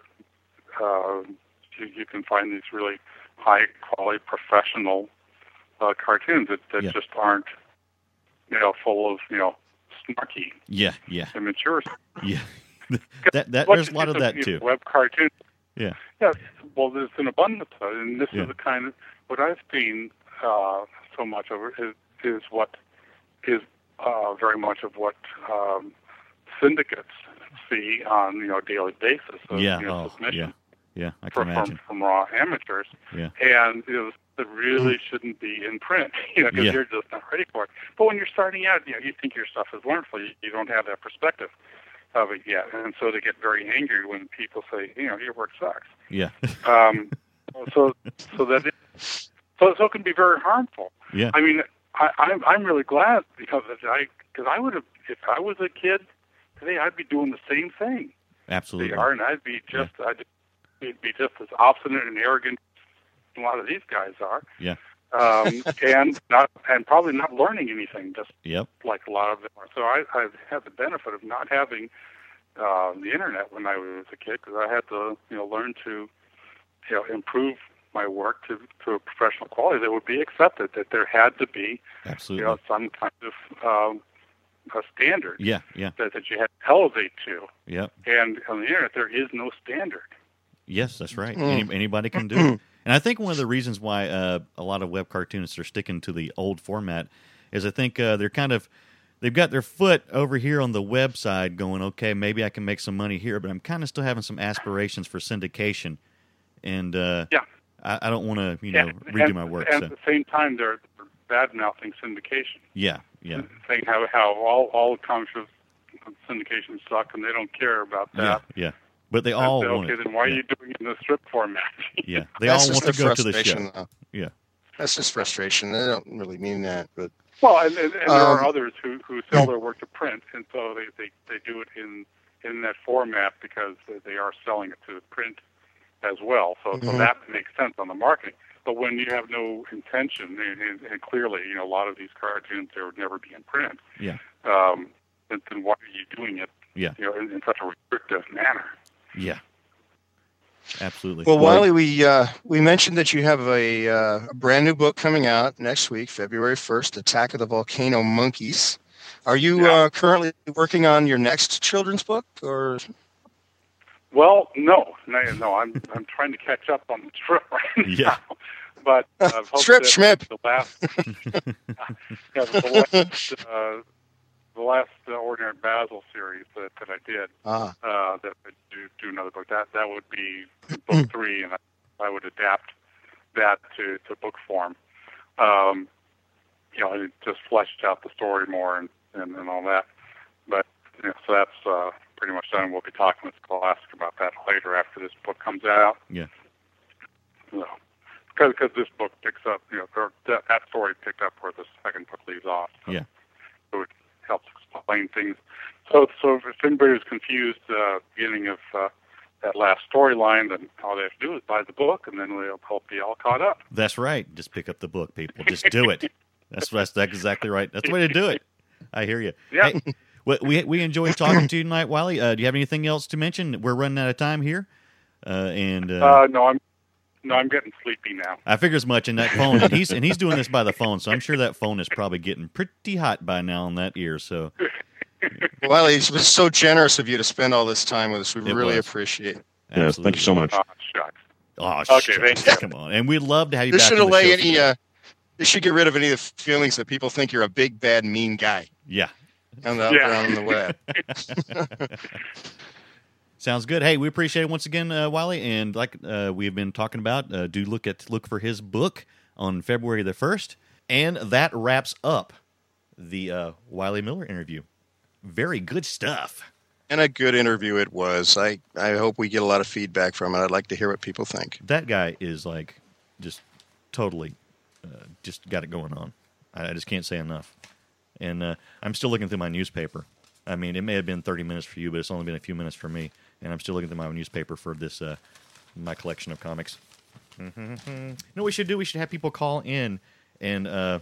uh, you, you can find these really high quality professional uh, cartoons that, that Yeah. just aren't, you know, full of, you know, snarky, yeah, yeah, immature. yeah. that that What there's a you lot of think that too. Web cartoons. Yeah, Yes. Well, there's an abundance of it, and this Yeah. is the kind of what I've seen uh, so much of it is is what is uh, very much of what um, syndicates see on you know a daily basis. Of, yeah, you know, oh, submission yeah, yeah. I can from, from imagine. from raw amateurs. Yeah. And you know, that really shouldn't be in print, you know, because Yeah. you're just not ready for it. But when you're starting out, you know, you think your stuff is wonderful. You, you don't have that perspective of it yet, and so they get very angry when people say, you know, your work sucks. Yeah, Um, so, so that it, so so it can be very harmful. yeah, I mean, I, I'm I'm really glad because I because I would have if I was a kid today, I'd be doing the same thing absolutely. they are, and I'd be just I'd be just as obstinate and arrogant as a lot of these guys are. Yeah. Um, and not and probably not learning anything, just Yep. like a lot of them are. So I, I've had the benefit of not having uh, the internet when I was a kid because I had to, you know, learn to, you know, improve my work to to a professional quality that would be accepted. That there had to be, Absolutely. you know, some kind of um, a standard. Yeah, yeah. That, that you had to elevate to. Yep. And on the internet, there is no standard. Yes, that's right. Mm. Any, anybody can do it. And I think one of the reasons why uh, a lot of web cartoonists are sticking to the old format is I think uh, they're kind of, they've got their foot over here on the web side going, okay, maybe I can make some money here, but I'm kind of still having some aspirations for syndication. And uh, Yeah. I, I don't want to, you know, and, redo and, my work. And so. at the same time, they're bad-mouthing syndication. Yeah, yeah. Saying how, how all, all comics of syndication suck and they don't care about that. Yeah, yeah. But they And all say, want okay, it. then why yeah. are you doing it in the strip format? Yeah, they That's all just want to the go to the frustration, show. though. Yeah. That's just frustration. They don't really mean that, but Well, and, and, and there are Um, others who, who sell their work to print, and so they, they, they do it in in that format because they are selling it to print as well. So, so Mhm. that makes sense on the marketing. But when you have no intention, and, and, and clearly, you know, a lot of these cartoons there would never be in print. Yeah. Um, then, then why are you doing it? Yeah. You know, in, in such a restrictive manner. Yeah. Absolutely. well, Wiley, we uh, we mentioned that you have a, uh, a brand new book coming out next week, February first, Attack of the Volcano Monkeys. Are you Yeah. uh, currently working on your next children's book, or? Well, no, no, no. I'm I'm trying to catch up on the strip right Yeah. now. But uh, hope Strip that schmip. The last, yeah, the last, uh, the last uh, Ordinary Basil series that, that I did, Ah, uh, that I do do another book. That that would be book three, and I, I would adapt that to, to book form. Um, you know, it just fleshed out the story more and, and, and all that. But you know, so that's uh, pretty much done. We'll be talking with Scholastic about that later after this book comes out. Yeah. So, because because this book picks up, you know, or that, that story picked up where the second book leaves off. So, Yeah. so it helps explain things. So, so if anybody was confused, uh, beginning of uh, that last storyline, then all they have to do is buy the book, and then we'll help be all caught up. That's right. Just pick up the book, people. Just do it. That's that's, that's exactly right. That's the way to do it. I hear you. Yeah. Hey, we we, we enjoyed talking to you tonight, Wiley. Uh, do you have anything else to mention? We're running out of time here, uh, and uh, Uh, no, I'm no, I'm getting sleepy now. I figure as much. In that phone, and he's and he's doing this by the phone, so I'm sure that phone is probably getting pretty hot by now in that ear. So, Wiley, it's been so generous of you to spend all this time with us. We It really was. appreciate it. Yes, thank you so much. Oh, shucks. Oh, Okay, shucks, thank you. come on, and we'd love to have you This back. should on the allay show any. sometime. Uh, this should get rid of any of the feelings that people think you're a big, bad, mean guy Yeah. on the, out Yeah. there on the web. Sounds good. Hey, we appreciate it once again, uh, Wiley, and like uh, we've been talking about, uh, do look at look for his book on February the first, and that wraps up the uh, Wiley Miller interview. Very good stuff. And a good interview it was. I, I hope we get a lot of feedback from it. I'd like to hear what people think. That guy is like just totally uh, just got it going on. I, I just can't say enough. And uh, I'm still looking through my newspaper. I mean, it may have been thirty minutes for you, but it's only been a few minutes for me. And I'm still looking through my newspaper for this uh, my collection of comics. Mm-hmm. You know what we should do? We should have people call in and uh,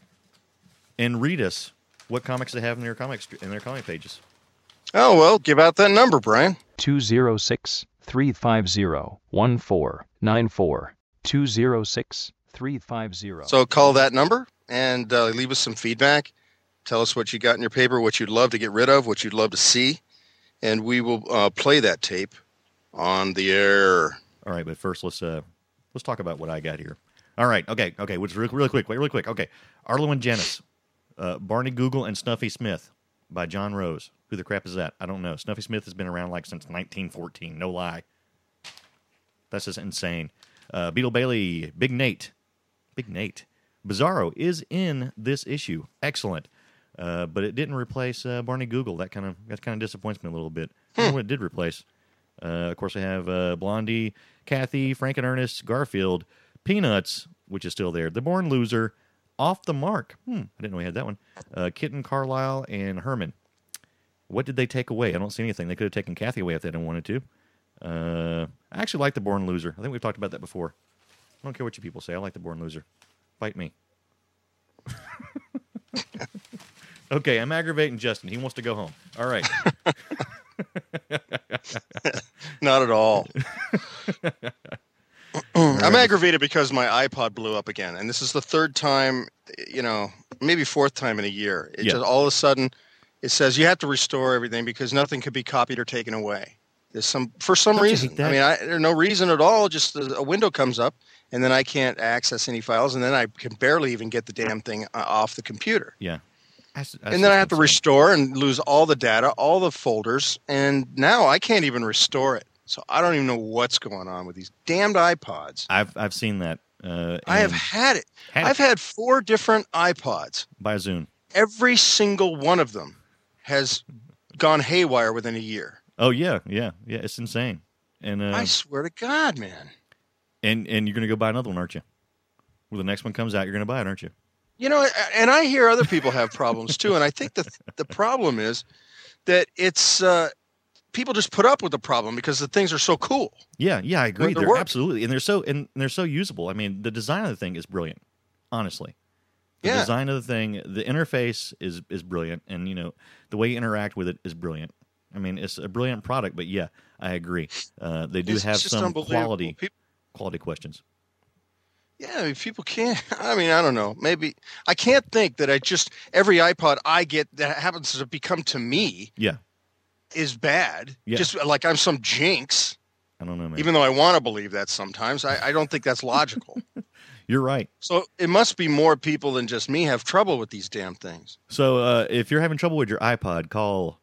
and read us what comics they have in their comics in their comic pages. Oh, well, give out that number, Brian. two zero six, three five zero, one four nine four. two zero six, three five zero. So call that number and uh, leave us some feedback. Tell us what you got in your paper, what you'd love to get rid of, what you'd love to see, and we will uh, play that tape on the air. All right, but first let's uh let's talk about what I got here. All right, okay, okay, which really, really quick, wait, really quick. Okay, Arlo and Janice, uh, Barney Google and Snuffy Smith by John Rose. Who the crap is that? I don't know. Snuffy Smith has been around like since nineteen fourteen. No lie. That's just insane. Uh, Beetle Bailey, Big Nate, Big Nate. Bizarro is in this issue. Excellent. Uh, but it didn't replace uh, Barney Google. That kind of that kind of disappoints me a little bit. I don't know what it did replace. Uh, of course, I have uh, Blondie, Kathy, Frank and Ernest, Garfield, Peanuts, which is still there, The Born Loser, Off the Mark. Hmm, I didn't know we had that one. Uh, Kitten, Carlisle, and Herman. What did they take away? I don't see anything. They could have taken Kathy away if they didn't wanted to. Uh, I actually like The Born Loser. I think we've talked about that before. I don't care what you people say. I like The Born Loser. Fight me. Okay, I'm aggravating Justin. He wants to go home. All right. Not at all. I'm aggravated because my iPod blew up again, and this is the third time, you know, maybe fourth time in a year. It Yeah. just all of a sudden it says you have to restore everything because nothing could be copied or taken away. There's some for some Don't you reason. hate that? I mean, I, there's no reason at all. Just a, a window comes up, and then I can't access any files, and then I can barely even get the damn thing uh, off the computer. Yeah. That's, that's And then I have just to insane. restore and lose all the data, all the folders, and now I can't even restore it. So I don't even know what's going on with these damned iPods. I've I've seen that. Uh, I have and had it. had I've it had four different iPods. by Zune. Every single one of them has gone haywire within a year. Oh yeah, yeah, yeah. It's insane. And uh, I swear to God, man. and and you're gonna go buy another one, aren't you? When the next one comes out, you're gonna buy it, aren't you? You know, and I hear other people have problems too, and I think the the problem is that it's uh, people just put up with the problem because the things are so cool. Yeah, yeah, I agree. They're- they're They're work. absolutely, and they're so and they're so usable. I mean, the design of the thing is brilliant. Honestly, the Yeah. design of the thing, the interface is is brilliant, and you know the way you interact with it is brilliant. I mean, it's a brilliant product, but yeah, I agree. Uh, they do It's have just some unbelievable. quality Peop- quality questions. Yeah, I mean, people can't. I mean, I don't know. Maybe I can't think that I just every iPod I get that happens to become to me Yeah, is bad. Yeah. Just like I'm some jinx. I don't know, man. Even though I want to believe that sometimes, I, I don't think that's logical. You're right. So it must be more people than just me have trouble with these damn things. So uh, if you're having trouble with your iPod, call.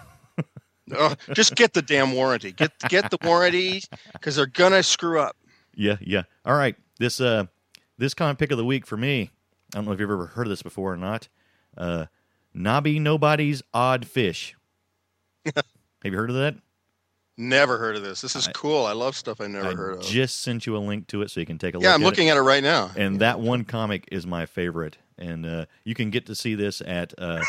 Ugh, just get the damn warranty. Get get the warranty because they're gonna screw up. Yeah, yeah. All right. This uh this comic pick of the week for me. I don't know if you've ever heard of this before or not. Uh Nobby Nobody's Odd Fish. Have you heard of that? Never heard of this. This is I- cool. I love stuff I never I heard of. just sent you a link to it so you can take a look Yeah, I'm at looking at it right now. it. And that one comic is my favorite. And uh, you can get to see this at uh,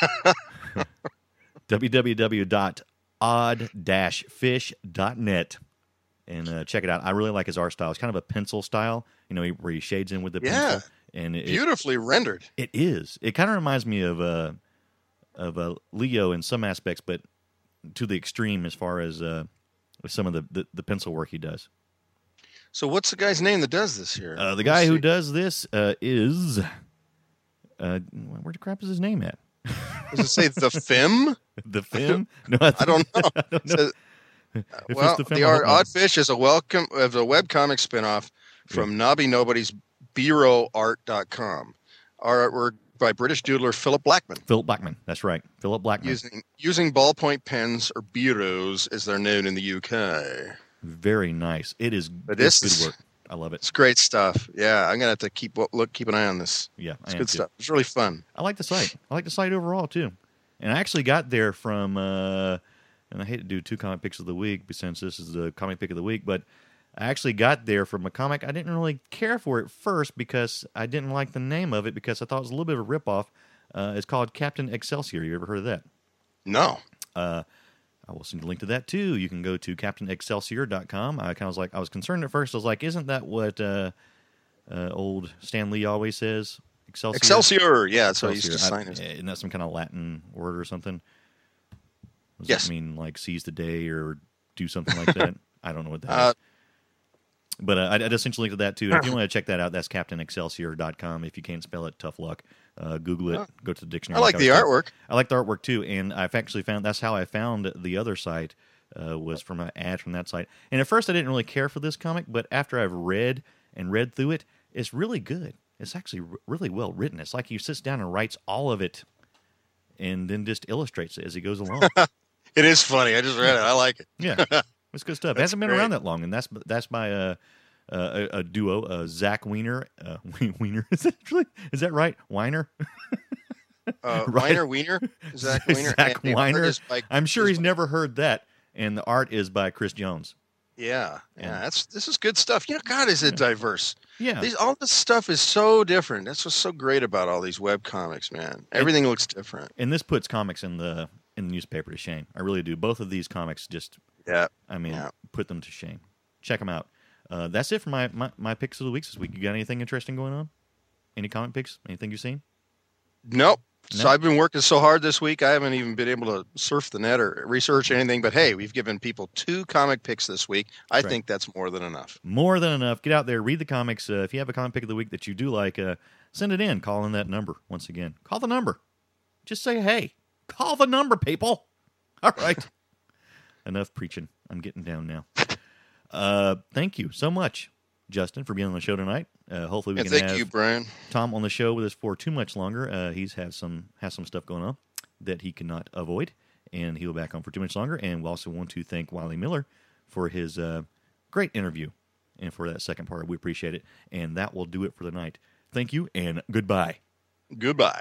w w w dot odd dash fish dot net and uh, check it out. I really like his art style. It's kind of a pencil style, you know, where he shades in with the Yeah. pencil. And it, Beautifully rendered. It is. It kind of reminds me of uh, of uh, Leo in some aspects, but to the extreme as far as uh, with some of the, the, the pencil work he does. So what's the guy's name that does this here? Uh, the Let's guy who see. does this uh, is uh, where the crap is his name at? Does it say the Fim? The Film? No, I don't know. I don't know. Says- If it's well, the the, Film, I art hope not. Oddfish is a welcome of a webcomic spinoff from Nobby Nobody's Biro Art dot com. Artwork by British doodler Philip Blackman. Philip Blackman. That's right, Philip Blackman. Using using ballpoint pens or biros as they're known in the U K. Very nice. It is But it's this good is- work. I love it. It's great stuff. Yeah, I'm gonna have to keep look keep an eye on this. Yeah, It's I am good too. stuff. It's really fun. I like the site. I like the site overall too. And I actually got there from, uh, and I hate to do two comic picks of the week since this is the comic pick of the week, but I actually got there from a comic I didn't really care for at first because I didn't like the name of it because I thought it was a little bit of a ripoff. Uh, it's called Captain Excelsior. You ever heard of that? No. Uh, I will send a link to that too. You can go to captain excelsior dot com. I kind of was like, I was concerned at first. I was like, isn't that what uh, uh, old Stan Lee always says? Excelsior. Excelsior. Yeah, that's how he used to Excelsior. sign his. I- Isn't that some kind of Latin word or something? Does Yes. that mean like seize the day or do something like that? I don't know what that is. Uh, But uh, I, I just sent you a link to that too. If you want to check that out, that's captain excelsior dot com. If you can't spell it, tough luck. Uh, Google it. Oh. Go to the dictionary. I like the was artwork. I like the artwork too, and I've actually found that's how I found the other site uh, was from an ad from that site. And at first, I didn't really care for this comic, but after I've read and read through it, it's really good. It's actually r- really well written. It's like he sits down and writes all of it, and then just illustrates it as he goes along. It is funny. I just read it. I like it. Yeah, it's good stuff. It That's hasn't been great. around that long, and that's that's by uh, uh, a, a duo, uh, Zach Weiner. Uh, Weiner is that really is that right? Weiner. Uh, Right. Weiner, Wiener, Zach Wiener. Zach and the art Weiner. is by- I'm sure is he's by- never heard that, and the art is by Chris Jones. Yeah, yeah. And- That's this is good stuff. You know, God, is it diverse? Yeah, These all this stuff is so different. That's what's so great about all these web comics, man. Everything looks different. and this puts comics in the in the newspaper to shame. I really do. Both of these comics just, Yeah. I mean, Yeah. put them to shame. Check them out. Uh, that's it for my, my my picks of the week this week. You got anything interesting going on? Any comic picks? Anything you've seen? Nope. So No. I've been working so hard this week, I haven't even been able to surf the net or research anything. But hey, we've given people two comic picks this week. I Right. think that's more than enough. More than enough. Get out there, read the comics. Uh, if you have a comic pick of the week that you do like, uh, send it in. Call in that number once again. Call the number. Just say, hey, call the number, people. All right. Enough preaching. I'm getting down now. Uh, thank you so much, Justin, for being on the show tonight. Uh, hopefully we And can thank have you, Brian. Tom on the show with us for too much longer. Uh, he's has some has some stuff going on that he cannot avoid, and he'll be back on for too much longer. And we also want to thank Wiley Miller for his uh, great interview and for that second part. We appreciate it. And that will do it for the night. Thank you and goodbye. Goodbye.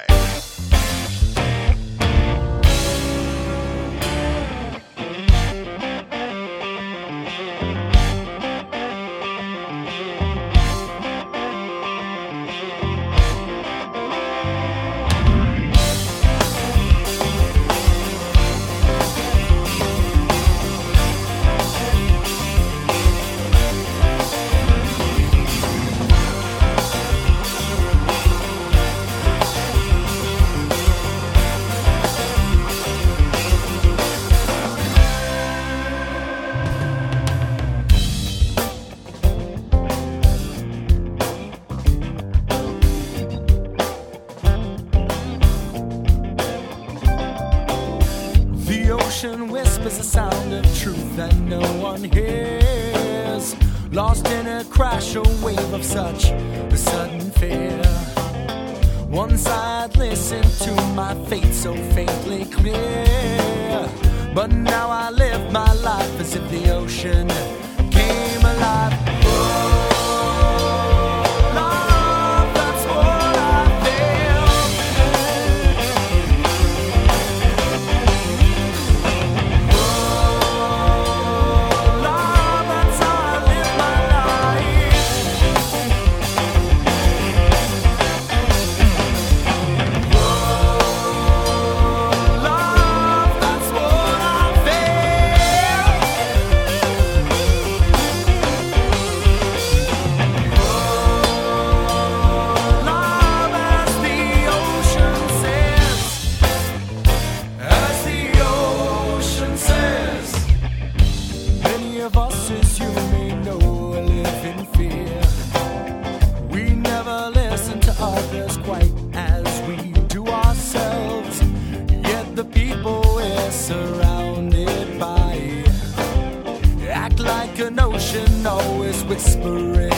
The ocean whispers a sound of truth that no one hears. Lost in a crash or wave of such a sudden fear. Once I'd listened to my fate so faintly clear, but now I live my life as if the ocean came alive. Oh, love, that's what I feel. Oh, love, that's how I live my life. Oh, love, that's what I feel. Love, as the ocean says, as the ocean says. Many of us, as you may know, live in fear. We never listen to others quite as we do ourselves. Yet the people we're surrounded by act like an ocean, always whispering